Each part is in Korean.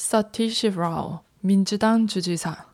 서티시 라오, 민주당 주지사.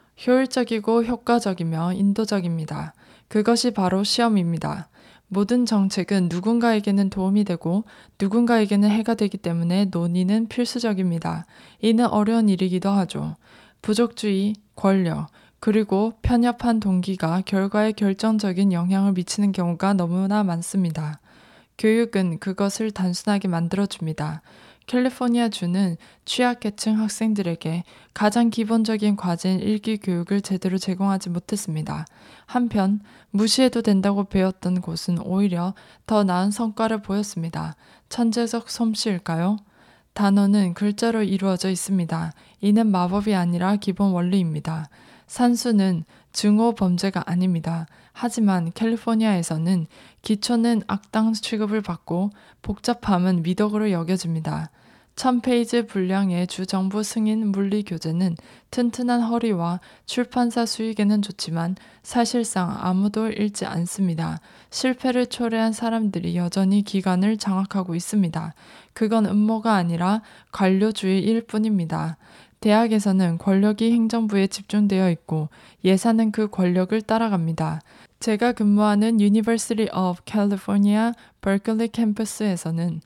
효율적이고 효과적이며 인도적입니다. 그것이 바로 시험입니다. 모든 정책은 누군가에게는 도움이 되고 누군가에게는 해가 되기 때문에 논의는 필수적입니다. 이는 어려운 일이기도 하죠. 부족주의, 권력, 그리고 편협한 동기가 결과에 결정적인 영향을 미치는 경우가 너무나 많습니다. 교육은 그것을 단순하게 만들어줍니다. 캘리포니아주는 취약계층 학생들에게 가장 기본적인 과제인 읽기 교육을 제대로 제공하지 못했습니다. 한편 무시해도 된다고 배웠던 곳은 오히려 더 나은 성과를 보였습니다. 천재적 솜씨일까요? 단어는 글자로 이루어져 있습니다. 이는 마법이 아니라 기본 원리입니다. 산수는 증오 범죄가 아닙니다. 하지만 캘리포니아에서는 기초는 악당 취급을 받고 복잡함은 미덕으로 여겨집니다. 1000페이지 분량의 주정부 승인 물리 교재는 튼튼한 허리와 출판사 수익에는 좋지만 사실상 아무도 읽지 않습니다. 실패를 초래한 사람들이 여전히 기관을 장악하고 있습니다. 그건 음모가 아니라 관료주의일 뿐입니다. 대학에서는 권력이 행정부에 집중되어 있고 예산은 그 권력을 따라갑니다. 제가 근무하는 University of California, Berkeley 캠퍼스에서는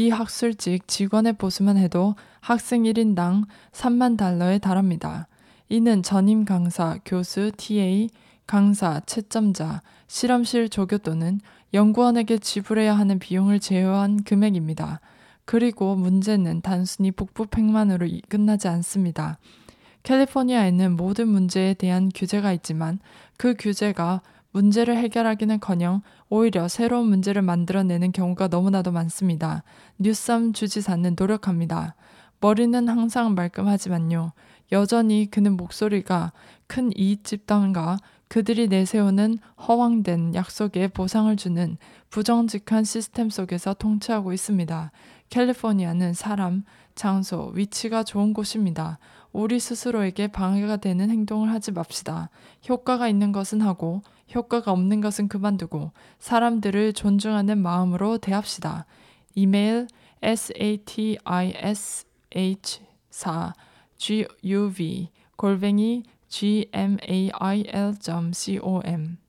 비학술직 직원의 보수만 해도 학생 1인당 3만 달러에 달합니다. 이는 전임 강사, 교수, TA, 강사, 채점자, 실험실 조교 또는 연구원에게 지불해야 하는 비용을 제외한 금액입니다. 그리고 문제는 단순히 북부팽만으로 끝나지 않습니다. 캘리포니아에는 모든 문제에 대한 규제가 있지만 그 규제가 문제를 해결하기는커녕 오히려 새로운 문제를 만들어내는 경우가 너무나도 많습니다. 뉴섬 주지사는 노력합니다. 머리는 항상 말끔하지만요. 여전히 그는 목소리가 큰 이익집단과 그들이 내세우는 허황된 약속에 보상을 주는 부정직한 시스템 속에서 통치하고 있습니다. 캘리포니아는 사람, 장소, 위치가 좋은 곳입니다. 우리 스스로에게 방해가 되는 행동을 하지 맙시다. 효과가 있는 것은 하고 효과가 없는 것은 그만두고 사람들을 존중하는 마음으로 대합시다. 이메일 satish4guv@gmail.com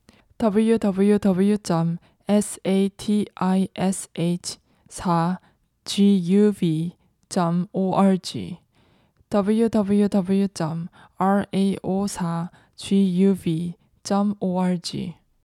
www.satish4guv.org www.rao4guv.org